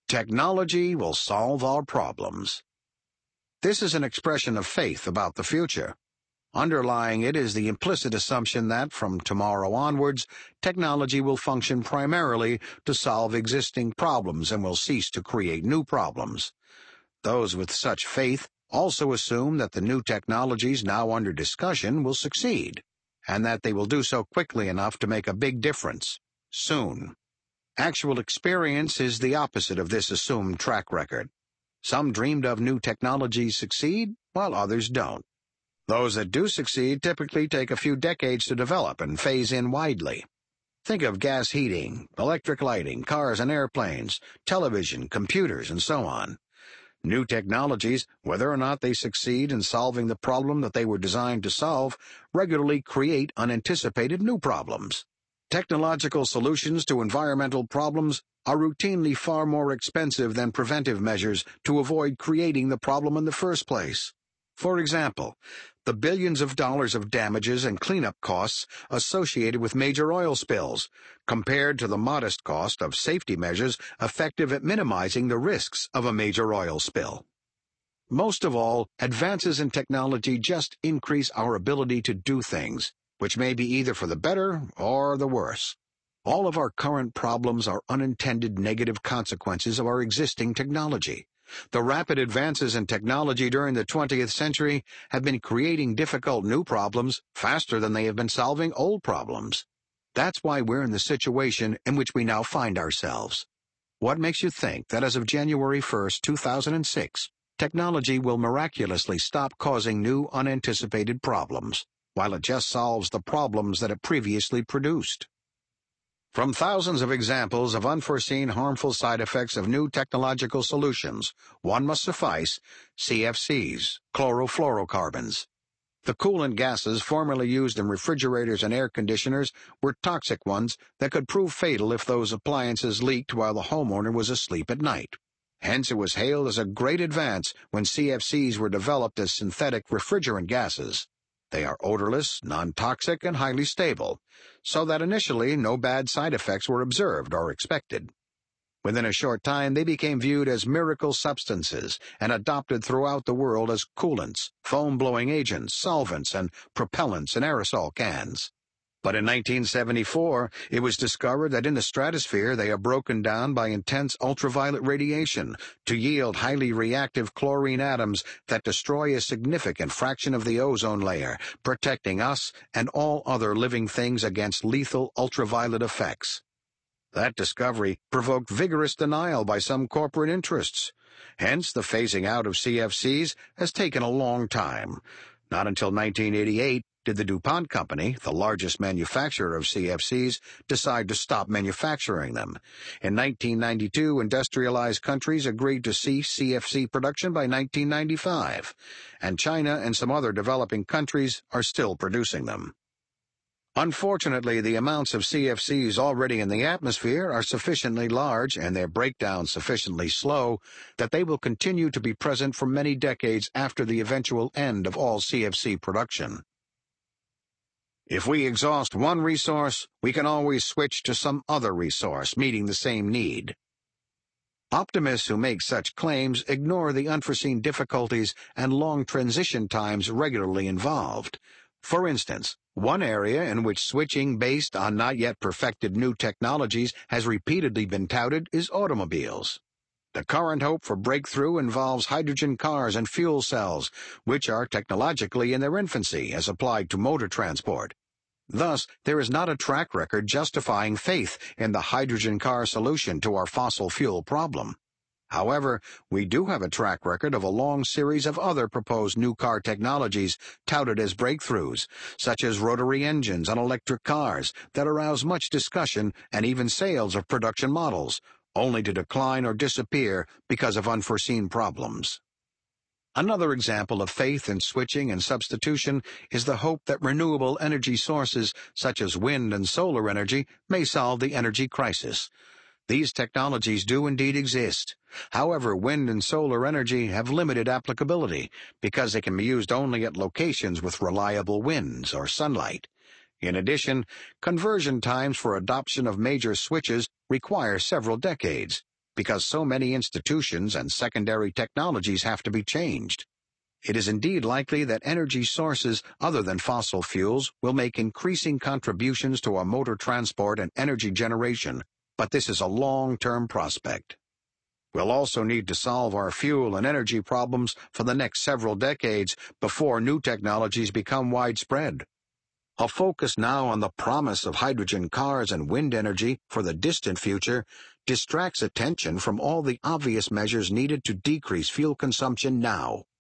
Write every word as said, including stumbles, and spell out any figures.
Technology will solve our problems. This is an expression of faith about the future. Underlying it is the implicit assumption that, from tomorrow onwards, technology will function primarily to solve existing problems and will cease to create new problems. Those with such faith also assume that the new technologies now under discussion will succeed, and that they will do so quickly enough to make a big difference, soon. Actual experience is the opposite of this assumed track record. Some dreamed-of new technologies succeed, while others don't. Those that do succeed typically take a few decades to develop and phase in widely. Think of gas heating, electric lighting, cars and airplanes, television, computers, and so on. New technologies, whether or not they succeed in solving the problem that they were designed to solve, regularly create unanticipated new problems. Technological solutions to environmental problems are routinely far more expensive than preventive measures to avoid creating the problem in the first place. For example, the billions of dollars of damages and cleanup costs associated with major oil spills, compared to the modest cost of safety measures effective at minimizing the risks of a major oil spill. Most of all, advances in technology just increase our ability to do things, which may be either for the better or the worse. All of our current problems are unintended negative consequences of our existing technology. The rapid advances in technology during the twentieth century have been creating difficult new problems faster than they have been solving old problems. That's why we're in the situation in which we now find ourselves. What makes you think that as of January first, two thousand six, technology will miraculously stop causing new unanticipated problems, while it just solves the problems that it previously produced? From thousands of examples of unforeseen harmful side effects of new technological solutions, one must suffice: C F Cs, chlorofluorocarbons. The coolant gases formerly used in refrigerators and air conditioners were toxic ones that could prove fatal if those appliances leaked while the homeowner was asleep at night. Hence, it was hailed as a great advance when C F Cs were developed as synthetic refrigerant gases. They are odorless, non-toxic, and highly stable, so that initially no bad side effects were observed or expected. Within a short time, they became viewed as miracle substances and adopted throughout the world as coolants, foam-blowing agents, solvents, and propellants in aerosol cans. But in nineteen seventy-four, it was discovered that in the stratosphere they are broken down by intense ultraviolet radiation to yield highly reactive chlorine atoms that destroy a significant fraction of the ozone layer, protecting us and all other living things against lethal ultraviolet effects. That discovery provoked vigorous denial by some corporate interests. Hence, the phasing out of C F Cs has taken a long time. Not until nineteen eighty-eight did the DuPont Company, the largest manufacturer of C F Cs, decide to stop manufacturing them. In nineteen ninety-two, industrialized countries agreed to cease C F C production by nineteen ninety-five, and China and some other developing countries are still producing them. Unfortunately, the amounts of C F Cs already in the atmosphere are sufficiently large and their breakdown sufficiently slow that they will continue to be present for many decades after the eventual end of all C F C production. If we exhaust one resource, we can always switch to some other resource, meeting the same need. Optimists who make such claims ignore the unforeseen difficulties and long transition times regularly involved. For instance, one area in which switching based on not yet perfected new technologies has repeatedly been touted is automobiles. The current hope for breakthrough involves hydrogen cars and fuel cells, which are technologically in their infancy as applied to motor transport. Thus, there is not a track record justifying faith in the hydrogen car solution to our fossil fuel problem. However, we do have a track record of a long series of other proposed new car technologies touted as breakthroughs, such as rotary engines on electric cars that arouse much discussion and even sales of production models, only to decline or disappear because of unforeseen problems. Another example of faith in switching and substitution is the hope that renewable energy sources such as wind and solar energy may solve the energy crisis. These technologies do indeed exist. However, wind and solar energy have limited applicability because they can be used only at locations with reliable winds or sunlight. In addition, conversion times for adoption of major switches require several decades. because so many institutions and secondary technologies have to be changed. It is indeed likely that energy sources other than fossil fuels will make increasing contributions to our motor transport and energy generation, but this is a long-term prospect. We'll also need to solve our fuel and energy problems for the next several decades before new technologies become widespread. A focus now on the promise of hydrogen cars and wind energy for the distant future distracts attention from all the obvious measures needed to decrease fuel consumption now.